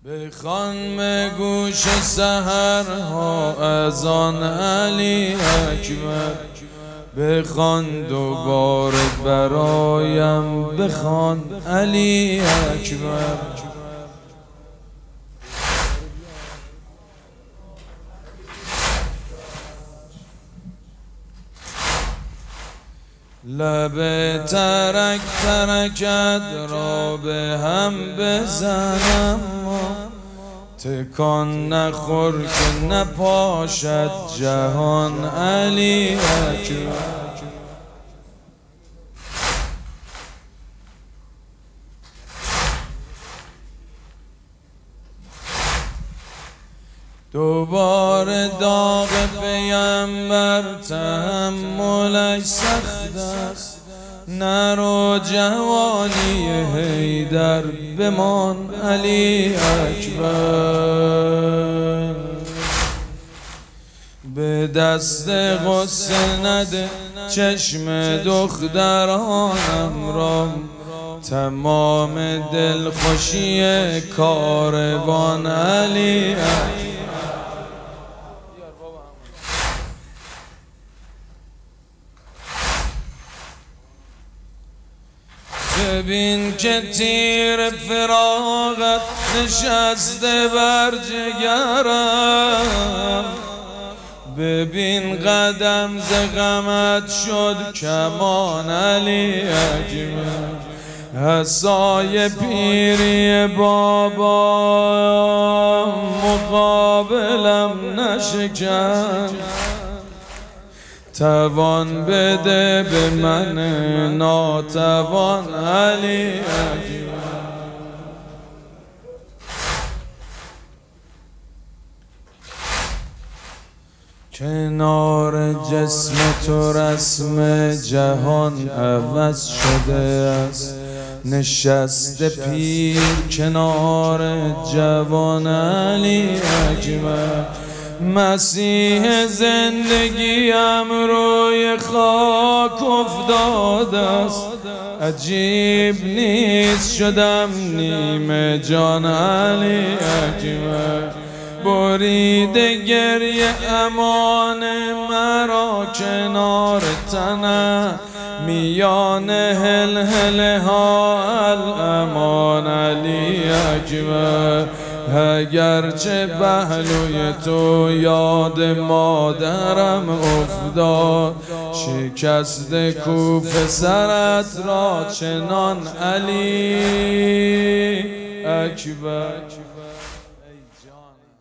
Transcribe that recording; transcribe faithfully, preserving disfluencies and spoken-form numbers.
بخوان به گوش سحرها از آن علی اکبر، بخوان دوباره برایم، بخوان علی اکبر. لب ترک ترکت را به هم بزنم، تکان نخور که نپاشد جهان علی اکبر. دوباره داغ پیمبر تحملش سخت است، نرو جوانی حیدر بمان علی اکبر. به دست غصه نده چشم دخترانم را، تمام دلخوشی کاروان علی اکبر. ببین که تیر فراغت نشسته بر جگرم، ببین قدم ز غمت شد کمان علی اکبر. عصای پیری بابا مقابلم نشکن، توان بده به من ناتوان علی اکبر. کنار جسم تو رسم جهان عوض شده است، نشسته پیر کنار جوان علی اکبر. مسیح زندگیم روی خاک افتاده است، عجیب نیست شدم نیمه جان علی اکبر. بریده گریه امان مرا کنار تنه، میان هلهله ها الامان علی اکبر. اگرچه پهلوی تو یاد مادرم افتاد، شکست کوفه سرت را چنان علی اکبر.